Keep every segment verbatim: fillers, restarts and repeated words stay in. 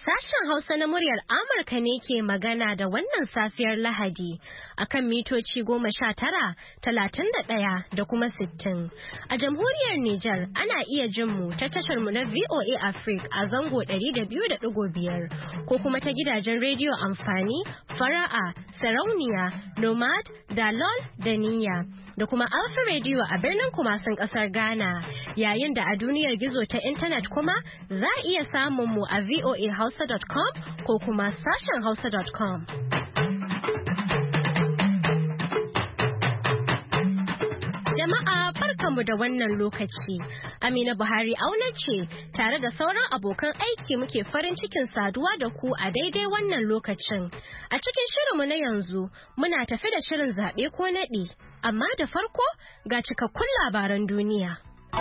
Sashen Hausa na muryar Amurka ne ke magana da wannan safiyar Lahadi akan mitoci goma sha tara, talatin da ɗaya da kuma sittin. A jamhuriyar Nijar ana iya jin mu ta tashar mu na V O A Africa a zango ɗari da biyu da ɗigo biyar ko kuma ta gidajen rediyo amfani, fara'a, sarauniya, nomad, dalol da niyya. Da kuma Alpha Radio a birnin Kumasin kasar Ghana, yayin da a duniyar gizo ta intanet kuma za a iya samun mu a v o a hausa dot com ko kuma sashen hausa dot com. Jama'a barkanmu da wannan lokaci. Amina Buhari auna ce tare da sauran abokan aiki muke farin cikin saduwa da ku a daidai wannan lokacin. A cikin shirinmu na yanzu muna tafi da shirin zaɓe ko naɗi, amma da farko ga cikakkun labaran duniya.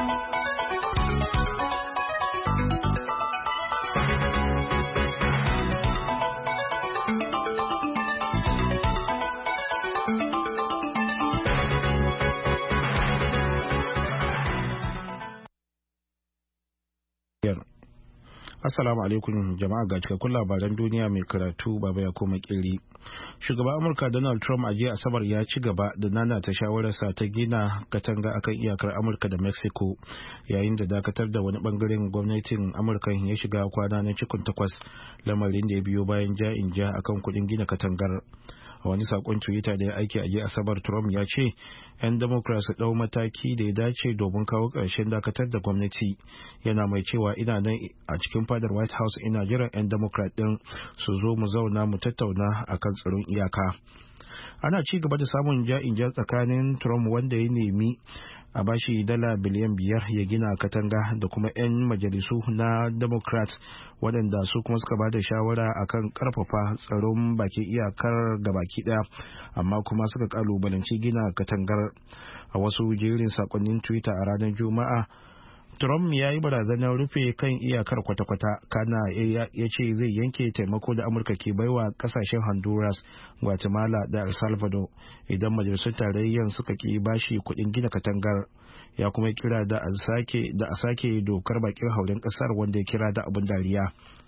Assalamu alaikum jama'a, ga cikakkun labaran duniya mai karatu baba ya koma kiri. Shugaban Amurka Donald Trump a jiya Asabar ya ci gaba da nanata shawararsa ta gina katanga akan iyakar Amurka da Mexico, yayin da dakatar da wani bangaren gwamnatin Amurka ya shiga kwana na cikin takwas, lamarin da ya biyo bayan ja'in ja akan kudin gina katangar. A wani sakon Twitter da ya aiki a jiya Asabar, Trump ya ce 'yan Democrats su ɗau mataki da ya dace domin kawo ƙarshen dakatar da gwamnati, yana mai cewa ina nan a cikin fadar White House ina jiran 'yan Democrat ɗin su zo mu zauna mu tattauna akan tsaron iyaka. Ana ci gaba da samun ja'in ja tsakanin Trump, wanda ya nemi a bashi dala biliyan biyar ya gina katanga, da kuma 'yan majalisu na Democrat waɗanda su kuma suka bada shawara akan karfafa tsaron baki iyakar ga baki ɗaya, amma kuma suka kalubalanci gina katangar. A wasu jerin sakonnin Twitter a ranar Juma'a, Trump ya yi barazanar rufe kan iyakar kwata-kwata, kana ya ce zai yanke taimako da Amurka ke baiwa kasashen Honduras, Guatemala da El Salvador idan majalisar tarayyar suka ki bashi kuɗin gina katangar. Ya kuma kira da a sake da a sake dokar bakin hauren ƙasar, wanda ya kira da abin dariya.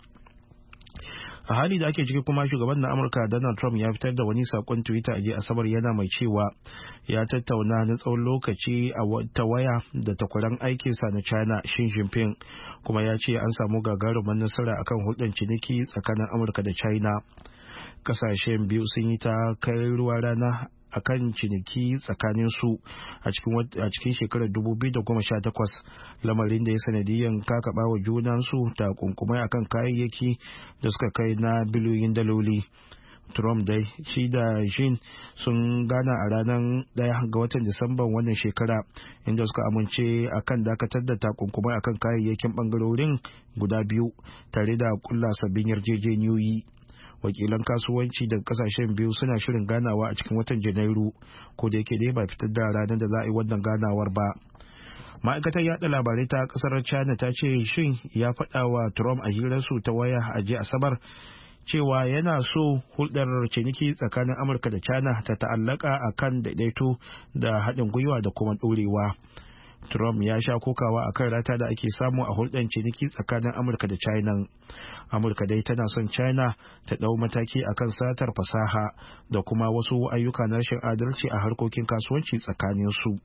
A hali da ake ciki kuma, shugaban na Amurka Donald Trump ya fitar da wani sakon Twitter a jiya Asabar, yana mai cewa ya tattauna na tsawon lokaci a ta waya da takwaran aikinsa na China Xi Jinping, kuma ya ce an samu gagarumar nasara akan hulɗar ciniki tsakanin Amurka da China. Kasashen biyu sun yi ta kai ruwa rana akan ciniki tsakanin su a cikin shekarar dubu biyu da goma sha takwas, lamarin da ya sanadiyyar kakaba wa junansu ta kunkumai akan kayayyaki da suka kai na biliyoyin daloli. Trump dai shi da Xi sun gana a ranar ɗaya ga watan Disamban wannan shekara, inda suka amince akan dakatar da takunkumai akan kayayyakin bangarorin guda biyu tare da kulla sabbin yarjejeniyoyi. Wakilan kasuwanci daga kasashen biyu suna shirin ganawa a cikin watan Janairu, ko da yake dai ba fitar da ranar da za a yi wannan ganawar ba. Ma'aikatar yada labarai ta kasar China ta ce Shin ya faɗa wa Trump a hirarsu ta waya a jiya Asabar cewa yana so hulɗar ciniki tsakanin Amurka da China ta ta'allaka a kan daidaito da haɗin gwiwa da kuma ɗorewa. Trump ya sha kokawa a kan rata da ake samu a hulɗar ciniki tsakanin Amurka da China. Amurka dai tana son China ta ɗau mataki akan satar fasaha da kuma wasu ayyuka na rashin adalci a harkokin kasuwanci tsakanin su.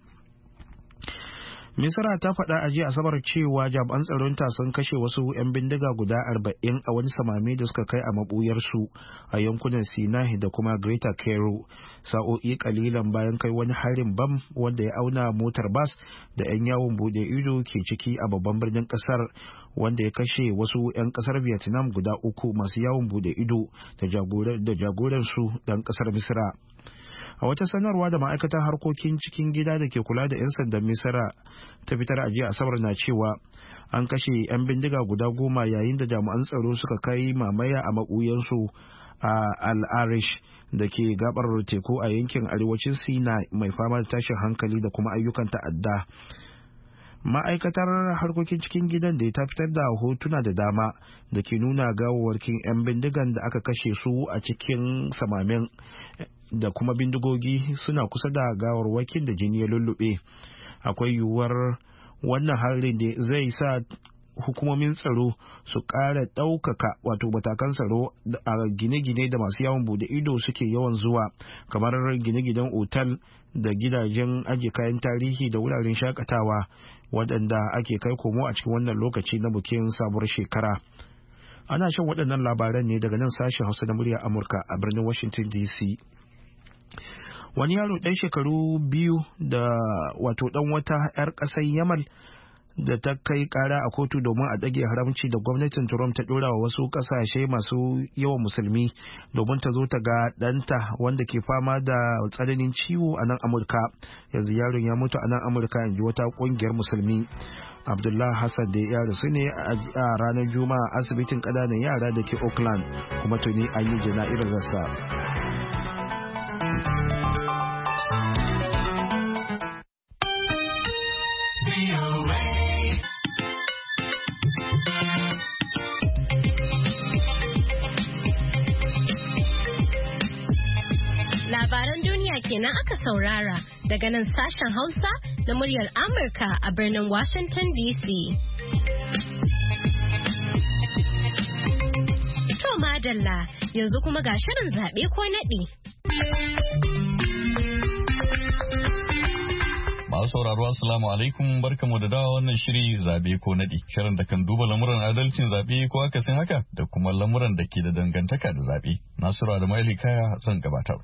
Misra ta faɗa a jiya Asabar cewa jami'an tsaronta sun kashe wasu 'yan bindiga guda arba'in a wani samame da suka kai a mabuyarsu a yankunan Sinai da kuma Greater Cairo, sa'o'i kalilan bayan kai wani harin bam wanda ya auna motar bas da 'yan yawon bude ido ke ciki a babban birnin kasar, wanda ya kashe wasu 'yan kasar Vietnam guda uku masu yawon bude ido da jagoransu ɗan kasar Misra. A wata sanarwa da ma'aikatar harkokin cikin gida da ke kula da 'yan sandan Misra ta fitar a jiya Asabar na cewa an kashe 'yan bindiga guda goma yayin da jami'an tsaro suka kai mamaya a maɓuyansu a Al-Arish da ke gabar teku a yankin arewacin Sinai mai fama da tashin hankali da kuma ayyukan ta'adda. Ma'aikatar harkokin cikin gidan da ta fitar da hotuna da dama da ke nuna gawarwakin 'yan bindigan da aka kashe su a cikin samamen, da kuma bindigogi suna kusa da gawarwakin da jini ya lullube. Akwai yiwuwar wannan harin da zai sa hukumomin tsaro su ƙara ɗaukaka wato matakan tsaro a gine-gine da masu yawon bude ido suke yawan zuwa, kamar gine-ginen otal da gidajen ajiye kayan tarihi da wuraren shakatawa waɗanda ake kai komo a cikin wannan lokaci na bikin sabuwar shekara. Ana shan waɗannan labaran ne daga nan sashen Hausa na muryar Amurka a birnin Washington D C. Wani yaro ɗan shekaru biyu da wato ɗan wata 'yar ƙasar Yamal da ta kai ƙara a kotu domin a ɗage haramci da gwamnatin Trump ta ɗora wa wasu ƙasashe masu yawan musulmi domin ta zo ta ga ɗanta wanda ke fama da tsananin ciwo a nan Amurka. Yanzu yaron ya mutu a nan Amurka, in ji wata ƙungiyar musulmi. Abdullah Hassan da ya rasu ne a ranar Juma'a asibitin ƙananan yara da ke Oakland, kuma tuni an yi jana'izarsa. Labaran duniya kenan aka saurara daga nan sashen Hausa na muryar Amurka a birnin Washington D C. To madalla, yanzu kuma ga shirin zaɓe ko naɗi. Masu sauraro assalamu alaikum, barkamu da dawa wannan shiri zabe ko nadi, shirin da kan duba lamuran adalcin zabe ko akasin haka da kuma lamuran da ke da dangantaka da zabe. Nasiru da Maili Kaya zan gabatar.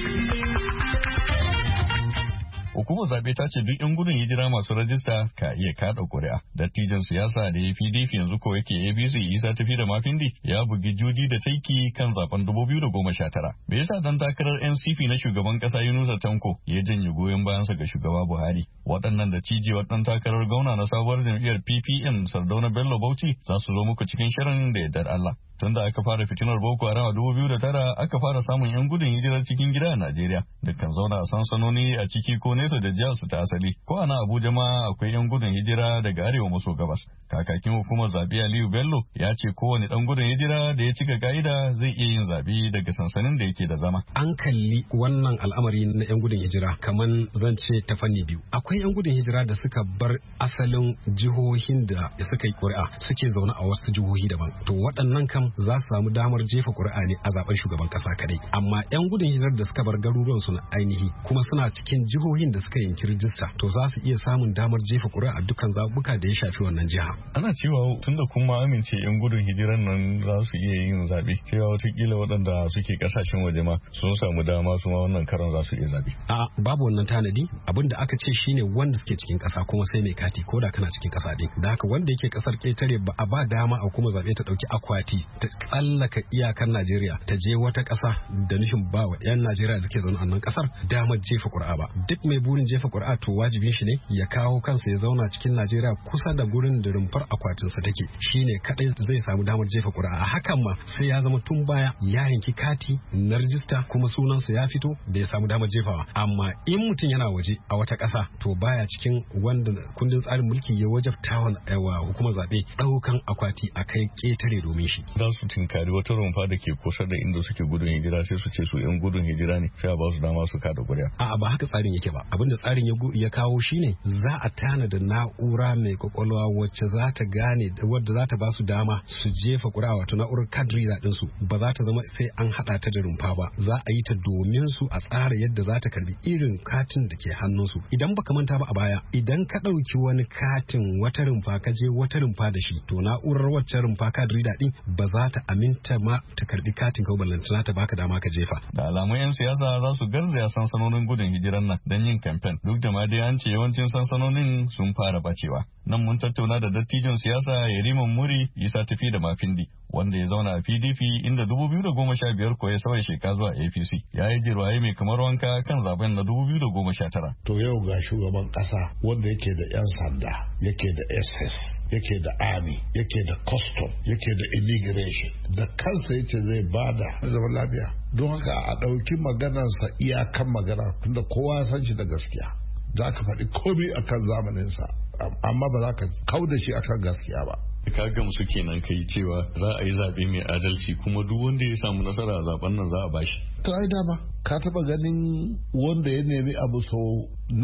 Hukumar zaɓe ta ce duk 'yan gudun hijira masu rajista ka iya kaɗa ƙuri'a. Dattijan siyasa da ya P D P yanzu ko yake A B C Isa Tafi da Mafindi ya bugi juji da taiki kan zaben dubu biyu da goma sha tara. Me yasa dan takarar N C P na shugaban ƙasa Yunusa Tanko ya janye goyon bayansa ga shugaba Buhari? Waɗannan da cijewar ɗan takarar gwamna na sabuwar jam'iyyar P P M Sardauna Bello Bauchi za su zo muku cikin shirin da yardar Allah. Tunda aka fara fitinar Boko Haram a dubu biyu da tara aka fara samun 'yan gudun hijirar cikin gida a Najeriya da kan zauna a sansanoni a ciki ko nesa da jihar su ta asali. Ko a nan Abuja ma akwai 'yan gudun hijira daga arewa maso gabas. Kakakin hukumar zaɓe Aliyu Bello ya ce kowane ɗan gudun hijira da ya cika ka'ida zai iya yin zaɓe daga sansanin da yake da zama. An kalli wannan al'amari na 'yan gudun hijira kaman zan ce ta fanni biyu. Akwai 'yan gudun hijira da suka bar asalin jihohin da suka yi ƙuri'a suke zaune a wasu jihohi daban. To waɗannan kam za su samu damar jefa ƙuri'a ne a zaben shugaban ƙasa kadai. Amma 'yan gudun hijirar da suka bar garuruwan su na ainihi kuma suna cikin jihohin da suka yanki rijista to za su iya samun damar jefa ƙuri'a a dukkan zabuka da ya shafi wannan jiha. Ana cewa tunda kuma amince 'yan gudun hijirar nan za su iya yin zaɓe, cewa watakila waɗanda suke ƙasashen waje ma sun samu dama su ma wannan karon za su iya zaɓe. A babu wannan tanadi, abin da aka ce shine wanda suke cikin ƙasa kuma sai mai kati ko da kana cikin ƙasa ɗin. Da haka wanda yake ƙasar ƙetare ba a ba dama a kuma zaɓe ta ɗauki akwati ta tsallaka iyakar Najeriya ta je wata ƙasa da nufin ba wa 'yan Najeriya da suke zaune a nan ƙasar damar jefa ƙuri'a ba. Duk mai burin jefa ƙuri'a to wajibin shi ne ya kawo kansa ya zauna cikin Najeriya kusa da gurin da rumfar akwatinsa take, shine kadai zai samu damar jefa ƙuri'a. A hakan ma sai ya zama tun baya ya yanki kati na rijista kuma sunansa ya fito da ya samu damar jefawa. Amma in mutum yana waje a wata ƙasa to baya cikin wanda kundin tsarin mulki ya wajabta wa hukumar zaɓe ɗaukan akwati a kai ƙetare domin shi. Za su tinkari wata rumfa da ke kusa da inda suke gudun hijira sai su ce su 'yan gudun hijira ne sai a ba su dama su kada ƙuri'a. A'a ba haka tsarin yake ba. Abinda tsarin ya kawo shine za a tana da na'ura mai kwakwalwa wacce za ta gane wadda za ta ba su dama su jefa ƙuri'a, wato na'urar card reader din su ba za ta zama sai an hada ta da rumfa ba, za a yi ta domin su a tsara yadda za ta karbi irin katin da ke hannun su. Idan baka manta ba a baya, idan ka ɗauki wani katin wata rumfa ka je wata rumfa da shi to na'urar wacce rumfa card reader din ba za ta aminta ma ta karbi katin ka ballantana ta baka dama ka jefa. Da alamun 'yan siyasa za su garzaya sansanonin gudun hijiran nan don yin kamfen, duk da ma dai an ce yawancin sansanonin sun fara bacewa. Nan mun tattauna da dattijon siyasa Yariman Muri Isa Tafi da Mafindi wanda ya zauna a P D P inda dubu biyu da goma sha biyar ko ya sauya sheka zuwa A P C. Ya yi jirwaye mai kamar wanka kan zaben na dubu biyu da goma sha tara. To yau ga shugaban kasa wanda yake da 'yan sanda, yake da S S, yake da army, yake da custom, yake da immigration, da kansa yace zai bada zaman lafiya. Don haka a ɗauki maganarsa iyakan magana tunda kowa san shi da gaskiya. Za ka faɗi komai akan zamaninsa amma ba za ka kau da shi akan gaskiya ba. Ka gamsu kenan kai cewa za a yi zaɓe mai adalci kuma duk wanda ya samu nasara a zaben nan za a bashi. To ai dama ka taɓa ganin wanda ya nemi abu sau nawa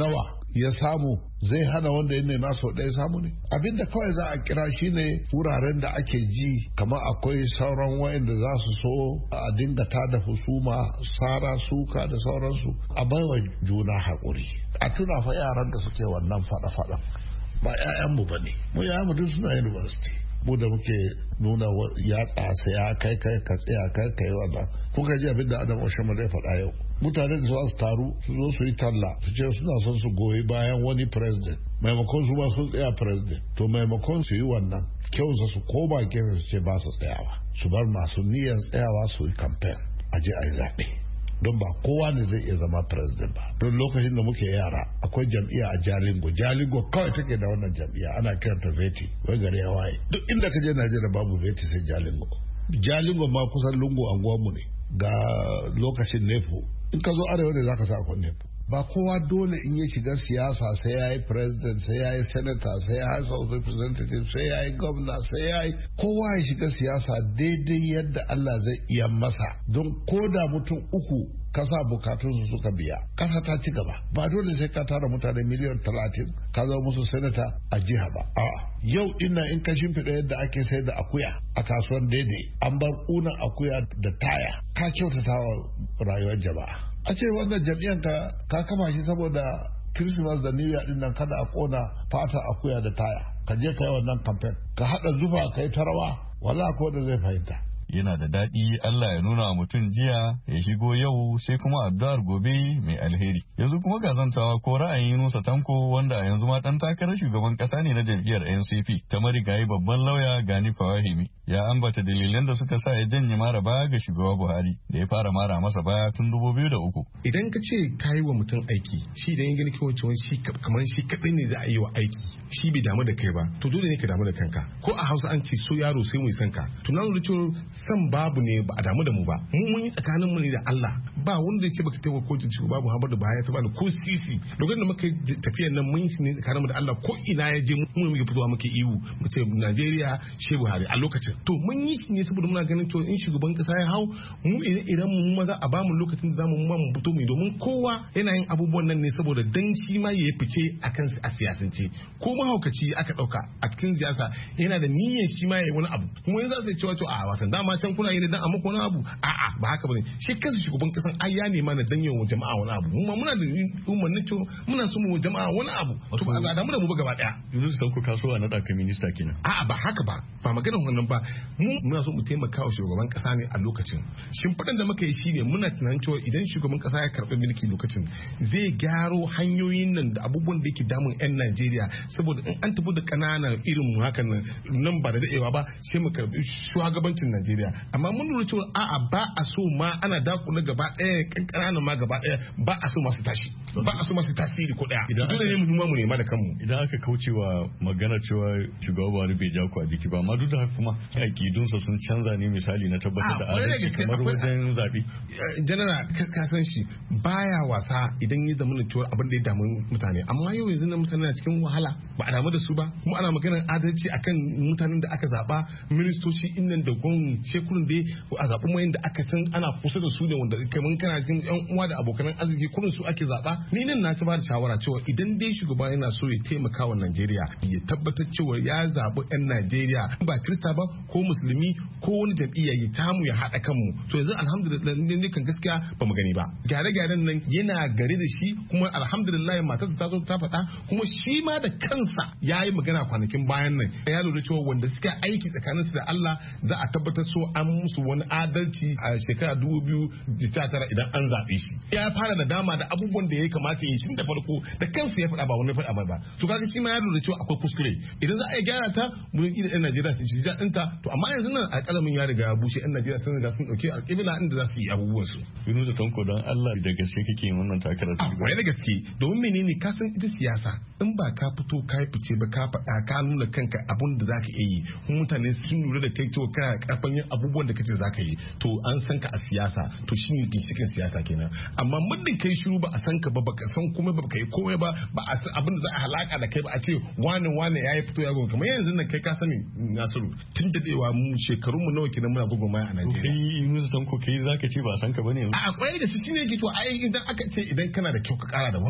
ya samu zai hana wanda ya nema sau ɗaya samu ne. Abinda kawai za a kira shi ne wuraren da ake ji kamar akwai sauran wayanda za su so a dinga tada husuma, sara, suka da sauransu, a baiwa juna haƙuri. A tuna fa yaran da suke wannan faɗa-faɗan ba 'ya'yanmu ba ne, mu 'ya'yanmu duk suna university, mu da muke nuna yatsa sai ya kai kai ka tsaya kai kai wannan. Kuka ji abin da Adam Oshama zai faɗa yau, mutane da za su taru su zo su yi talla su ce suna son su goyi bayan wani president maimakon su ba sun tsaya president, to maimakon su yi wannan kyausa su koma gefe su ce ba su tsayawa, su bar masu niyyar tsayawa su yi campaign a je a yi zaɓe. Don ba kowa ne zai iya zama president ba. Don lokacin da muke yara akwai jam'iyya a Jalingo, Jalingo kawai take da wannan jam'iyya, ana kiranta Veti, wai gari ya waye. Duk inda ka je Najeriya babu Veti sai Jalingo. Jalingo ma kusan lungu anguwanmu ne. Ga lokacin Nepo, in ka zo arewa ne za ka sa akwai Nepo. Ba kowa dole in ya shiga siyasa sai ya yi president, sai ya yi senator, sai ya yi house of representative, sai ya yi governor, sai ya yi kowa ya shiga siyasa daidai yadda Allah zai iya masa. Don ko da mutum uku kasa bukatunsu suka biya, kasa ta ci gaba. Ba dole sai ka tara mutane miliyan talatin ka zama musu senator a jiha ba. A'a, yau ina in ka shimfiɗa yadda ake sai da akuya a kasuwan daidai, an bar ƙunan akuya da taya, ka kyautata wa rayuwar jama'a. A ce wannan jam'iyyar ka ka kama shi saboda Christmas da New Year din nan kada a kona fata akuya da taya, ka je ka yi wannan campaign, ka haɗa zufa ka yi ta rawa, wala ko da zai fahimta. Yana da daɗi Allah ya nuna wa mutum jiya ya shigo yau sai kuma addu'ar gobe mai alheri. Yanzu kuma ga zantawa ko ra'ayin Yunusa Tanko wanda a yanzu ma ɗan takarar shugaban ƙasa ne na jam'iyyar N C P ta marigayi babban lauya Gani Fawahimi. Ya ambata dalilan da suka sa ya janye mara baya ga shugaba Buhari da ya fara mara masa baya tun dubu biyu da uku. Idan ka ce ka yi wa mutum aiki, shi idan ya gani kawai cewa shi kamar shi kaɗai ne za a yi wa aiki, shi bai damu da kai ba, to dole ne ka damu da kanka. Ko a Hausa an ce so yaro sai mu san ka. To na lura cewa san babu ne ba a damu da mu ba. Mu mun yi tsakanin mu ne da Allah. Ba wanda ya ce baka taimaka ko jin shugaba Muhammadu Buhari ta bani ko sisi. Lokacin da muka yi tafiyar nan mun yi ne tsakanin mu da Allah, ko ina ya je mu muke fitowa muke iwu mu ce Najeriya Shehu Buhari a lokacin. To mun yi shi ne saboda muna ganin cewa in shugaban kasa ya hau mu idan mu maza a bamu lokacin da zamu mu mu fito mu, domin kowa yana yin abubuwan nan ne saboda dan shi ma ya fice akan a siyasance. Ko mahaukaci aka dauka a cikin siyasa yana da niyyar shi ma ya yi wani abu, kuma yanzu zai cewa to a watan dama can kuna yi dan a muku wani abu, a'a ba haka bane. Shi kansa shugaban kasan ai ya nema na dan yawan jama'a wani abu, mu ma muna da umarnin cewa muna so mu jama'a wani abu, to ba da mu da mu ba gaba daya. Yunus Tanko kasuwa na daka minista kenan. A'a ba haka ba, ba maganar wannan ba. Mu muna so mu taimaka wa shugaban kasa ne a lokacin. Shin fadan da muka yi shine muna tunanin cewa idan shugaban kasa ya karbi mulki lokacin zai gyaro hanyoyin nan da abubuwan da yake damun yan Najeriya, saboda in an tafi da kananan irin mu hakan nan nan ba da dadewa ba sai mu karbi shugabancin Najeriya. Amma mun lura cewa a'a ba a so ma ana dakula gaba daya, kankananan ma gaba daya ba a so masu tashi, ba a so masu tasiri ko daya. Dole ne mu mu nema da kanmu. Idan aka kaucewa magana cewa shugaba Buhari bai ja ku a jiki ba, amma duk da haka kuma akidunsa sun canza ne, misali na tabbatar da adalci kamar wajen zaɓe. Janara ka san shi baya wasa idan ya zama cewa abin da ya damu mutane, amma yau yanzu na mutane na cikin wahala ba a damu da su ba, kuma ana maganar adalci akan mutanen da aka zaba, ministoci innan da gwamnati shekurin da a zaɓi mayan da aka san ana kusa da su ne, wanda kamar kana cikin yan uwa da abokan arziki kurin su ake zaba. Ni nan na ci ba da shawara cewa idan dai shugaba yana so ya taimaka wa Najeriya ya tabbatar cewa ya zaɓi yan Najeriya ba Kirista ba ko Musulmi ko wani jam'iyya ya tamu ya haɗa kanmu. To yanzu alhamdulillah ne kan gaskiya ba mu gani ba. Gyare-gyaren nan yana gari da shi, kuma alhamdulillah matar ta zo ta faɗa, kuma shi ma da kansa ya yi magana kwanakin bayan nan ya lura cewa wanda suka aiki tsakaninsu da Allah za a tabbatar so an musu wani adalci a shekara dubu biyu da sha tara idan an zaɓe shi. Ya fara da dama da abubuwan da ya kamata yi tun da farko da kansa ya faɗa ba wani faɗa ba ba. To kaga shi ma ya lura cewa akwai kuskure. Idan za a yi gyara ta mun yi da ɗan Najeriya su ji daɗin ta, to amma yanzu nan alƙalamin ya riga ya bushe, ɗan Najeriya sun riga sun ɗauki alƙibla inda za su yi abubuwan su. Yunusa Tanko don Allah da gaske kake yin wannan takarar. A wai da gaske, domin menene ka san ita siyasa in ba ka fito ka yi fice ba ka faɗa ka nuna kanka abun da zaka iya yi, kuma mutane sun lura da kai cewa kana karfan yin abubuwan da kace zaka yi, to an san ka a siyasa, to shine ginshikin siyasa kenan. Amma muddin kai shiru ba a san ka ba, baka san komai ba, baka yi komai ba, ba a san abin da za a halaka da kai ba, a ce wani wani yayi fito ya gonka. Kamar yanzu nan kai ka sani Nasiru, tun da dewa mu shekarun mu nawa kenan muna gwagwarmaya a Najeriya. Kai Yunusa Tanko kai zaka ce ba san ka bane. A kwarai da su shine ke to ai idan aka ce idan kana da kyau ka kara da wanka.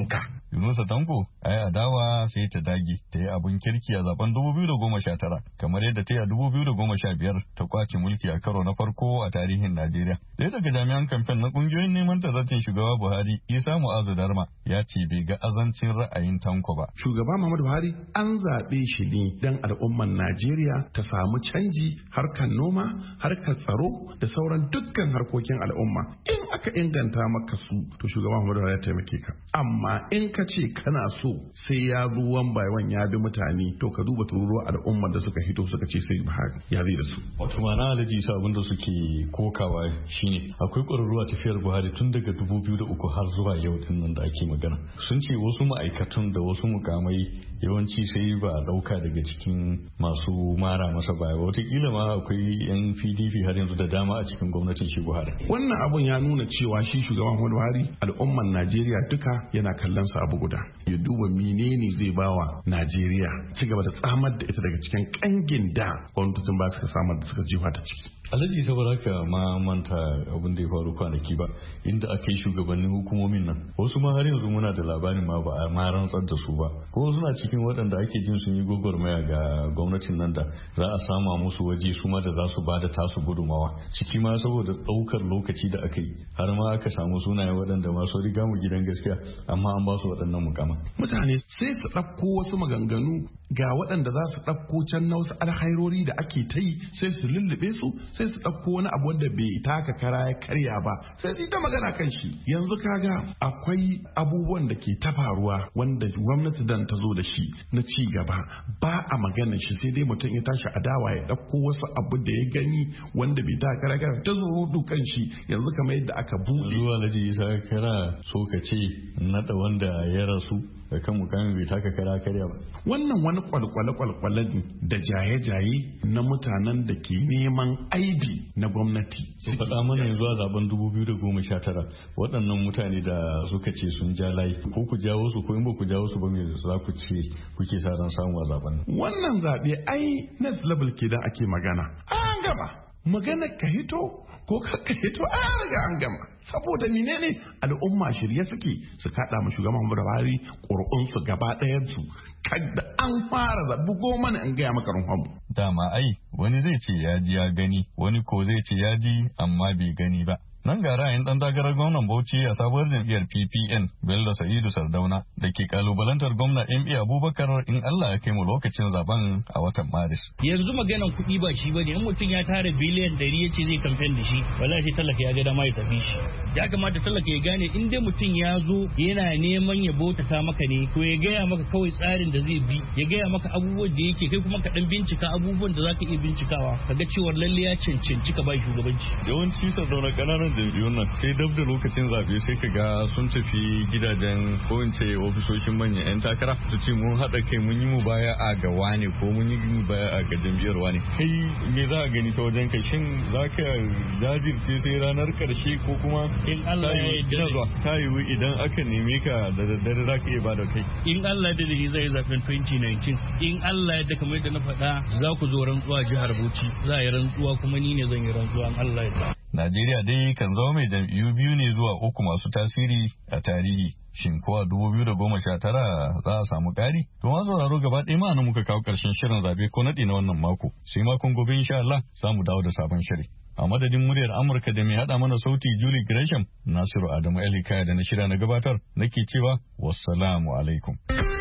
Yunusa Tanko ai adawa sai ta dage ta yi abun kirki a zaben dubu biyu da goma sha tara kamar yadda ta yi a dubu biyu da goma sha biyar ta kwace mulki a karo na farko a tarihin Najeriya. Ɗaya daga jami'an kamfen na kungiyoyin neman tazarcin shugaba Buhari Isa Mu'azu Darma ya ce bai ga azancin ra'ayin Tanko ba. Shugaba Muhammadu Buhari an zaɓe shi ne don al'ummar Najeriya ta samu canji harkar noma, harkar tsaro da sauran dukkan harkokin al'umma. In aka inganta maka su to shugaba Muhammadu Buhari ya taimake ka. Amma in ka ce kana so sai ya zo wan by one ya bi mutane to ka duba tururuwa al'ummar da suka hito suka ce sai Buhari ya zai da su. Wato ma'ana Alhaji Isa abin da suke kokawa shine akwai ƙwararru a tafiyar Buhari tun daga dubu biyu da uku har zuwa yau din nan da ake magana. Sun ce wasu ma'aikatun da wasu mukamai yawanci sai ba a ɗauka daga cikin masu mara masa baya ba. Wataƙila ma akwai yan P D P har yanzu da dama a cikin gwamnatin shi Buhari. Wannan abun ya nuna cewa shi shugaban Muhammadu Buhari al'ummar Najeriya duka yana kallon sa abu guda. Ya duba menene zai bawa Najeriya ci gaba da tsamar da ita daga cikin kangin da gwamnatin ba suka samar da suka jefa ta ciki. Alhaji saboda haka ma manta abin da ya faru kwanaki ba inda aka yi shugabannin hukumomin nan wasu ma har yanzu muna da labarin ma ba a ma rantsar da su ba ko suna cikin waɗanda ake jin sun yi gwagwarmaya ga gwamnatin nan da za a sama musu waje su ma da za su bada tasu gudumawa ciki ma saboda ɗaukar lokaci da aka yi har ma aka samu sunaye waɗanda ma su riga mu gidan gaskiya amma an ba su waɗannan mukama. Mutane sai su ɗauko wasu maganganu ga waɗanda za su ɗauko can na wasu alhairori da ake ta yi sai su lullube su sai su ɗauko wani abu wanda bai taka kara ya karya ba sai su yi ta magana kan shi. Yanzu kaga akwai abubuwan da ke ta faruwa wanda gwamnati dan ta zo da shi na ci gaba ba a magana shi sai dai mutum ya tashi adawa ya ɗauko wasu abu da ya gani wanda bai taka kara kara ta zo kan shi yanzu kamar yadda aka buɗe. Zuwa Alhaji Isa kana so ka ce naɗa wanda ya rasu da kan mukamin bai taka kara karya ba. Wannan wani kwalkwale kwalkwale ne da jaye-jaye na mutanen da ke neman aibi na gwamnati. Su faɗa mana yanzu a zaben dubu biyu da goma sha tara waɗannan mutane da suka ce sun ja layi ko ku jawo su ko in ba ku jawo su ba me za ku ce kuke sa ran samu a zaben. Wannan zaɓe ai next level ke da ake magana. An gama magana ka hito ko ka hito an riga an gama. Saboda menene al'umma shirye suke su kada mu shugaban Muhammadu Buhari ƙuri'un su gaba ɗayan su kada an fara zabu goma ne an gaya maka runhon. Dama ai wani zai ce ya ji ya gani wani ko zai ce ya ji amma bai gani ba. Nan ga ra'ayin ɗan takarar gwamnan Bauchi a sabuwar jam'iyyar P P N Bello Sa'idu Sardauna da ke kalubalantar gwamna M A Abubakar in Allah ya kai mu lokacin zaben a watan Maris. Yanzu maganan kuɗi ba shi bane in mutum ya tara biliyan ɗari ya ce zai kamfen da shi wallahi sai talaka ya ga dama ya tafi shi. Ya kamata talaka ya gane in dai mutum ya zo yana neman ya bautata maka ne ko ya gaya maka kawai tsarin da zai bi ya gaya maka abubuwan da yake kai kuma ka dan bincika abubuwan da zaka iya bincikawa kaga cewa lalle ya cancanci ka ba shugabanci. Yawanci Sardauna kananan jam'iyyun nan sai dab da lokacin zabe sai ka ga sun tafi gidajen ko in ce ofisoshin manyan 'yan takara su ce mun haɗa kai mun yi mu baya a ga wane ko mun yi mu baya a ga jam'iyyar wane. Kai me za a gani ta wajen kai shin za ka jajirce sai ranar karshe ko kuma in Allah ya yarda ta yiwu idan aka neme ka da daddare za ka iya bada kai. In Allah da ni zai zaben twenty nineteen in Allah ya da kamar yadda na faɗa za ku zo rantsuwa jihar Bauchi za a yi rantsuwa kuma ni ne zan yi rantsuwa in Allah ya yarda. Najeriya dai kan zama mai jam'iyyu biyu ne zuwa uku masu tasiri a tarihi. Shin ko a dubu biyu da goma sha tara za a samu ƙari? To ma sauraro gaba ɗaya ma'ana muka kawo ƙarshen shirin zabe ko naɗi na wannan mako. Sai makon gobe insha Allah za mu dawo da sabon shiri. A madadin muryar Amurka da mai haɗa mana sauti Julie Gresham, Nasiru Adamu Elikaya da na shirya na gabatar nake cewa wassalamu alaikum.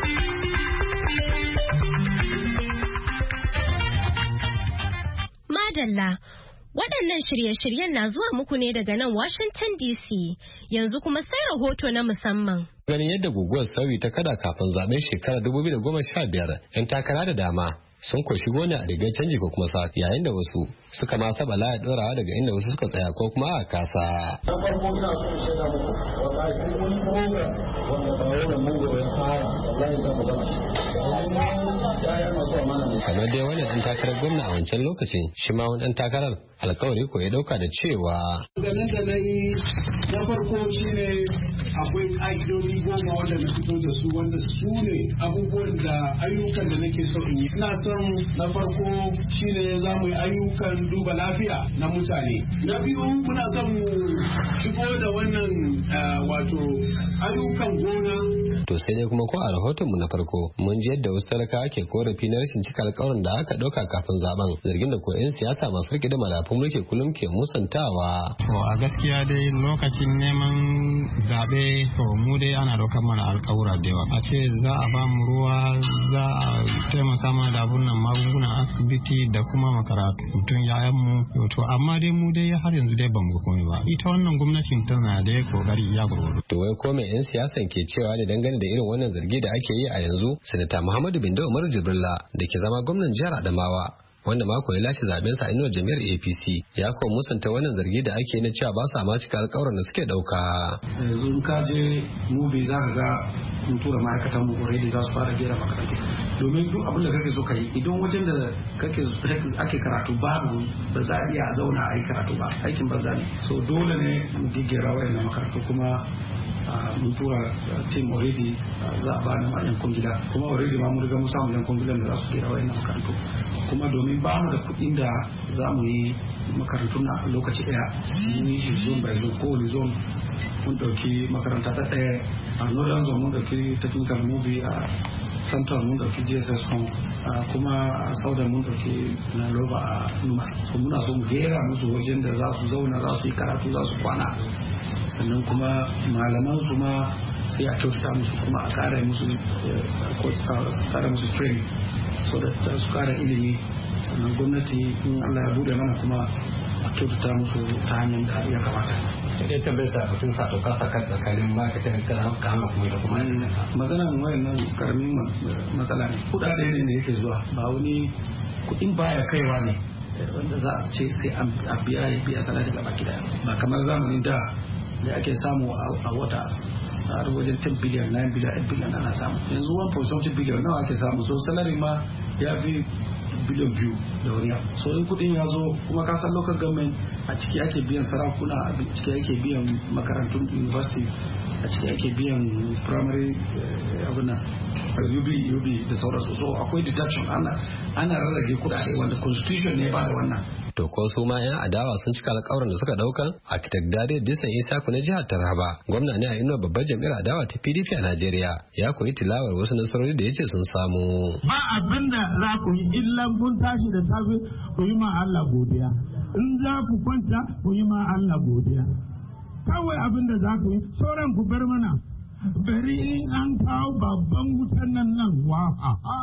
Madalla. Waɗannan shirye-shiryen na zuwa muku ne daga nan Washington D C yanzu kuma sai rahoto na musamman. Ganin yadda guguwar sauyi ta kada kafin zaben shekarar dubu biyu da goma sha biyar, 'yan takara da dama sun ko shigo ne a rigar canji ko kuma sa yayin da wasu suka ma saba laya dorawa daga inda wasu suka tsaya ko kuma a kasa. Na farko ina so shaida muku wallahi kun yi program wanda ba wannan mun gobe fara wallahi za mu gama shi. Kamar dai wani ɗan takarar gwamna a wancan lokacin shi ma wani ɗan takarar alkawari ko ya ɗauka da cewa. Ganin da na yi na farko shi ne akwai ƙa'idodi goma wanda na fito da su wanda su ne abubuwan da ayyukan da nake so in yi. Ina son na farko shi ne za mu yi ayyukan duba lafiya na mutane. Na biyu muna son mu shigo da wannan wato ayyukan gona To sai dai kuma ko a rahotonmu na farko mun ji yadda wasu talakawa ke korafi na rashin cika alƙawarin da aka ɗauka kafin zaben, zargin da ko 'yan siyasa masu rike da malafun mulki kullum ke musantawa. To a gaskiya dai lokacin neman zaɓe to mu dai ana ɗaukar mana alƙawura da yawa. A ce za a ba mu ruwa, za a taimaka mana da abun nan magungunan asibiti da kuma makarantun yayanmu. To amma dai mu dai har yanzu dai ban ga komai ba. Ita wannan gwamnatin tana da kokari ya gurgudu. To wai ko me 'yan siyasan ke cewa ne dangane da irin wannan zargi da ake yi a yanzu? Sanata Muhammadu Bindo Umar Jibrilla da ke zama gwamnan jihar Adamawa wanda mako ya lashe zaben sa inuwar jami'ar A P C ya kuma musanta wannan zargi da ake na cewa ba sa ma cika alƙawarin da suke dauka. Yanzu in ka je mubi za ka ga mun tura ma'aikatan mu already za su fara gera makarantu domin duk abin da kake so ka yi idan wajen da kake ake karatu babu ba za a iya zauna a yi karatu ba aikin banza ne so dole ne mu giggera wayannan makarantu kuma mun tura team already za a ba na yan kungila kuma already ma mun riga mun samu yan kungilan da za su gera wayannan makarantu kuma domin ba mu da kuɗin da za mu yi makarantun na lokaci ɗaya mun yi shi zone by zone kowane zone mun ɗauki makaranta ta ɗaya a northern zone mun ɗauki technical movie a central mun ɗauki G S S com kuma a southern mun ɗauki na loba a numa kuma muna so mu gera musu wajen da za su zauna za su yi karatu za su kwana sannan kuma malaman su ma sai a kyautata musu kuma a ƙara musu ƙara musu training so da su kara ilimi sannan gwamnati in Allah ya bude mana kuma a kyautata musu ta hanyar da ya kamata. Sai tambayar sa mutum sa doka sakan tsakanin ma'aikatan kama kuma da kuma maganan wayannan karamin matsala ne kudade ne da yake zuwa ba wani kudin baya kaiwa ne wanda za a ce sai a biya ya biya salari gaba gida ba kamar zamanin da da ake samu a wata har wajen ten biliyan nine biliyan eight biliyan ana samu yanzu one point something biliyan nawa ake samu so salary ma ya fi biliyan biyu da wani abu so in kudin ya zo kuma ka san local government a ciki ake biyan sarakuna a ciki ake biyan makarantun university a ciki ake biyan primary abuna U B U B da sauransu so akwai deduction ana ana rarrage kudade wanda constitution ne ba da wannan. To ko su ma 'yan adawa sun cika alƙawarin da suka ɗauka? Architect Dare Disan Isaku na jihar Taraba, gwamna ne a inuwar babbar jam'iyyar adawa ta P D P a Najeriya, ya koyi tilawar wasu nasarori da ya ce sun samu. Ba abin da za ku yi illa kun tashi da safe ku yi ma Allah godiya. In za ku kwanta ku yi ma Allah godiya. Kawai abin da za ku yi sauran ku bar mana. Bari in an kawo babban wutan nan nan wa ha ha.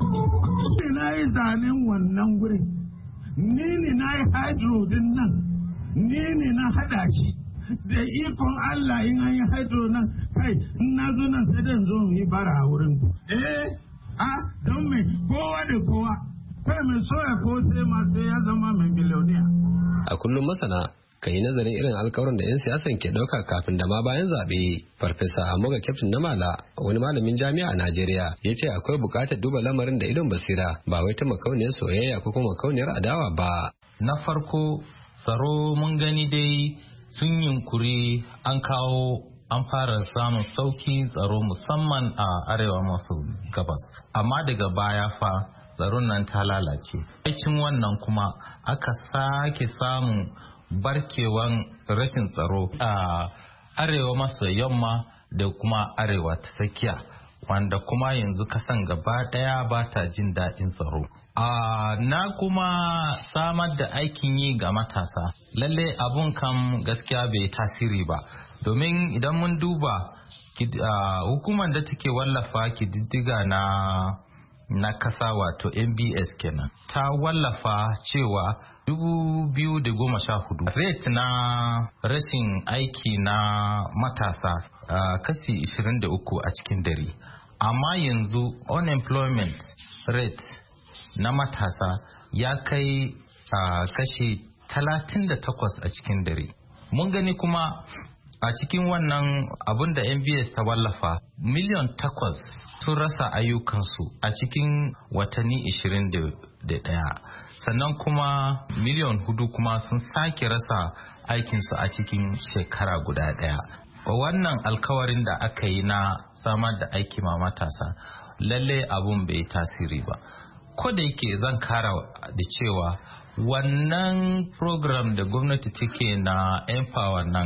Na yi zanen wannan gurin. Ni ne na yi hydro din nan, ni ne na hada shi, da ikon Allah in an yi hydro nan, kai, in na zo nan sai dan zo yi bara a wurin ku. Eh, a, don me, kowa da kowa, kai mai soya ko sai ma sai ya zama mai miliyoniya. A kullum masana, kan yi nazarin irin alkawarin da 'yan siyasan ke ɗauka kafin da ma bayan zaɓe. Farfesa Amoga Kyaftin na Mala, wani malamin jami'a a Najeriya, ya ce akwai buƙatar duba lamarin da idon basira ba wai ta makauniyar soyayya ko kuma makauniyar adawa ba. Na farko tsaro mun gani dai sun yunkuri an kawo an fara samun sauki tsaro musamman a arewa maso gabas. Amma daga baya fa tsaron nan ta lalace. Aikin wannan kuma aka sake samun barkewan rashin tsaro a arewa maso yamma da kuma arewa ta tsakiya wanda kuma yanzu kasan gaba daya ba ta jin daɗin tsaro. A na kuma samar da aikin yi ga matasa lalle abun kam gaskiya bai tasiri ba domin idan mun duba hukumar da take wallafa kididdiga na na kasa wato N B S kenan ta wallafa cewa dubu biyu da goma sha hudu rate na rashin aiki na matasa uh, kashi ishirin da uku a cikin dare amma yanzu unemployment rate na matasa ya kai uh, kashi talatin da takwas a cikin dare mun gani kuma a cikin wannan abin da N B S ta wallafa miliyan takwas sun rasa ayyukansu a cikin watanni ishirin da ɗaya sannan kuma miliyan hudu kuma sun sake rasa aikinsu a cikin shekara guda ɗaya. Wannan alkawarin da aka yi na samar da aiki ma matasa lalle abun bai tasiri ba. Ko da yake zan kara da cewa wannan program da gwamnati take na Empower nan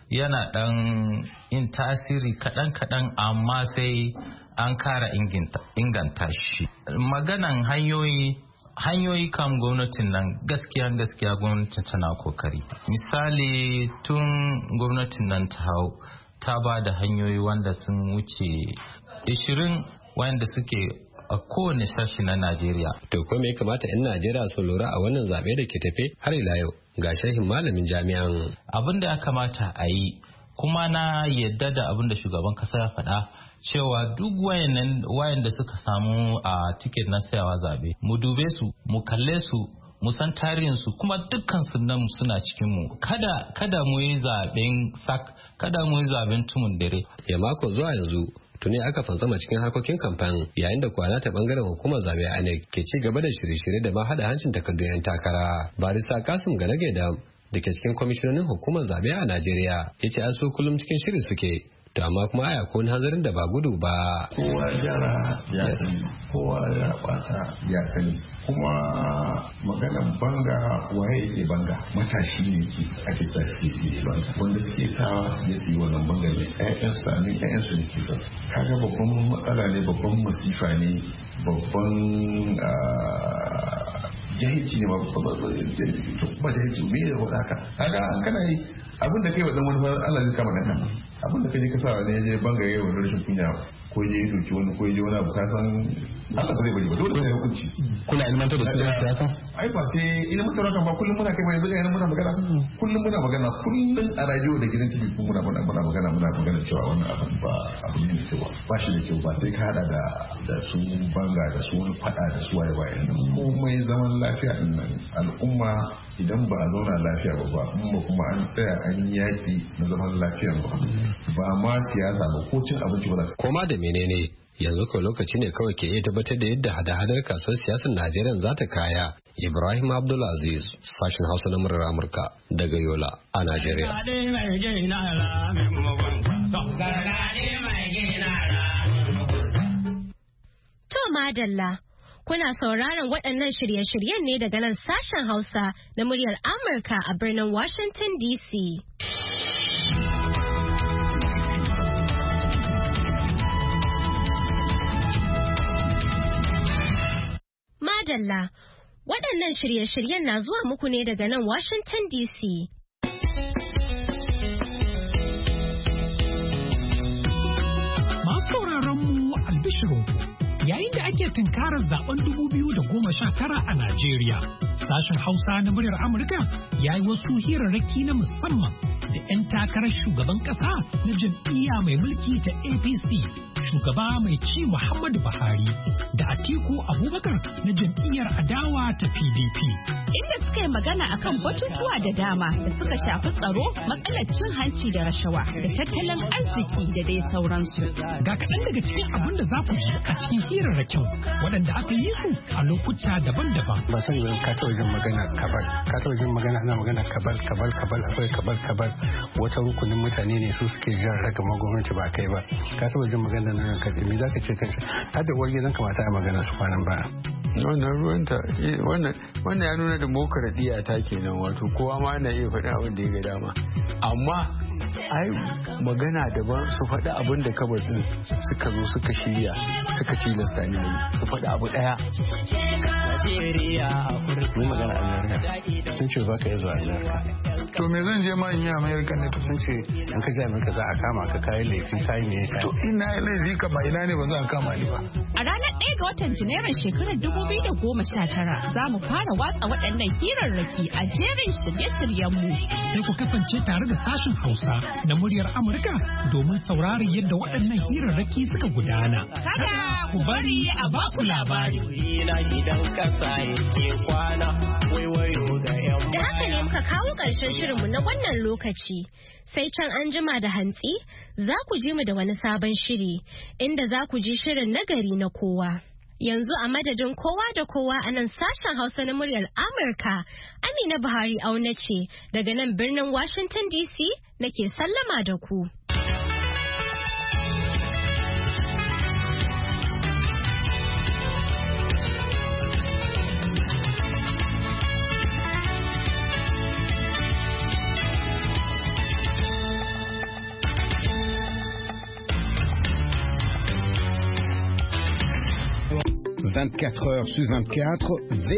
yana ɗan yin tasiri kaɗan-kaɗan amma sai an kara inganta shi. Maganan hanyoyi hanyoyi kam gwamnatin nan gaskiya gaskiya gwamnatin tana kokari. Misali tun gwamnatin nan ta hau ta ba da hanyoyi wanda sun wuce ishirin wanda suke a kowane sashi na Najeriya. To ko me ya kamata 'yan Najeriya su lura a wannan zaɓe da ke tafe har ila yau ga shehin malamin jami'an. Abin da ya kamata a yi kuma na yadda da abin da shugaban kasa ya faɗa cewa duk wayan da suka samu a tiket na sayawa zaɓe mu dube su mu kalle su mu san tarihin su kuma dukkan su nan suna cikin mu kada kada mu yi zaɓen sak kada mu yi zaɓen tumun dare. Ya mako zuwa yanzu tuni aka fantsama cikin harkokin kamfani yayin da kwana ta bangaren hukumar zabe a ne ke ci gaba da shirye-shirye da ma hada hancin takardun yan takara. Barista Kasim Galage da da ke cikin kwamishinonin hukumar zabe a Najeriya ya ce an so kullum cikin shiri suke. To amma kuma aya ko hanzarin da ba gudu ba. Kowa gyara ya sani, kowa ya bata ya sani. Kuma maganan banga waye yake banga matashi ne ake sa shi ke banga. Wanda suke sawa su je su yi wannan banga ne ƴaƴan su ne ƴaƴan su ne ke sa. Kaga babban matsala ne babban masifa ne babban jahilci ne ba jahilci me ya wada haka. Kaga an kana yi abin da kai wa dan wani Allah zai kama kanka. Abin da kaje ka sa ne je bangare wa rashin kunya ko je doki wani ko je wani abu ka san Allah ba zai bari ba dole sai hukunci. Kuna ilmantar da su da siyasa? Ai ba sai ilmantar kan ba kullum muna kai ba yanzu ga muna magana kullum muna magana kullum a radio da gidan T V ko muna muna magana muna magana cewa wannan abin ba abu ne da kyau ba shi da kyau ba sai ka hada da da su banga da su wani fada da su waye waye nan komai zaman lafiya din nan al'umma idan ba a zauna lafiya ba ba kuma kuma an tsaya an yaki na zaman lafiya ba ba ma siyasa ba ko cin abinci ba za koma da menene yanzu ko lokaci ne kawai ke iya tabbatar da yadda hada-hadar kasuwar siyasar Najeriya za ta kaya. Ibrahim Abdulaziz, sashen Hausa na murar Amurka daga Yola a Najeriya. To madalla, kuna sauraron waɗannan shirye-shiryen ne daga nan sashen Hausa na muryar Amurka a birnin Washington D C. Madalla, waɗannan shirye-shiryen na zuwa muku ne daga nan Washington D C. Masu sauraron mu albishirinku, yayin da ake tunkarar zaben dubu biyu da goma sha tara a Najeriya, sashen Hausa na muryar Amurka ya yi wasu hirarraki na musamman da 'yan takarar shugaban ƙasa na jam'iyya mai mulki ta A P C. Shugaba mai ci Muhammadu Buhari da Atiku Abubakar na jam'iyyar adawa ta P D P. Inda suka yi magana akan batutuwa da dama da suka shafi tsaro, matsalar cin hanci da rashawa da tattalin arziki da dai sauransu. Ga kaɗan daga cikin abin da za ku ji a cikin hirarrakin waɗanda aka yi su a lokuta daban-daban. Ba san yin ka taɓa jin magana kabal, ka taɓa jin magana ana magana kabal kabal kabal akwai kabal kabal wata rukunin mutane ne su suke jan ragama gwamnati ba kai ba. Ka taɓa jin magana nan ka me za ka ce kanshi har da uwar gidan kamata a magana su kwanan baya. wannan ruwanta wannan ya nuna demokaradiyya ta kenan wato kowa ma na iya faɗin abin da ya ga dama amma ai magana daban su faɗi abin da kabar din suka zo suka shirya suka tilasta ni su faɗi abu ɗaya. Mun magana a Amerika sun ce ba ka yi zuwa Amerika. To me zan je ma in yi Amerika ne to sun ce in ka je Amerika za a kama ka kayi laifi kayi ne. To ina yi laifi ka ba ina ne ba za a kama ni ba. A ranar ɗaya ga watan Janairun shekarar dubu biyu da goma sha tara za mu fara watsa waɗannan hirarraki a jerin shirye-shiryenmu. Sai ku kasance tare da sashen Hausa na muryar Amurka domin sauraron yadda waɗannan hirarraki suka gudana. Kada ku bari a baku labari. Da haka ne muka kawo ƙarshen shirinmu na wannan lokaci. Sai can an jima da hantsi za ku ji mu da wani sabon shiri inda za ku ji shirin nagari na kowa. Yanzu a madadin kowa da kowa a nan sashen Hausa na muryar Amurka, Amina Buhari auna ce daga nan birnin Washington D C nake sallama da ku. vingt-quatre heures sur vingt-quatre.